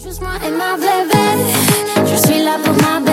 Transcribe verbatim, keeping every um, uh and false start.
Juste moi et ma bébé, je suis là pour ma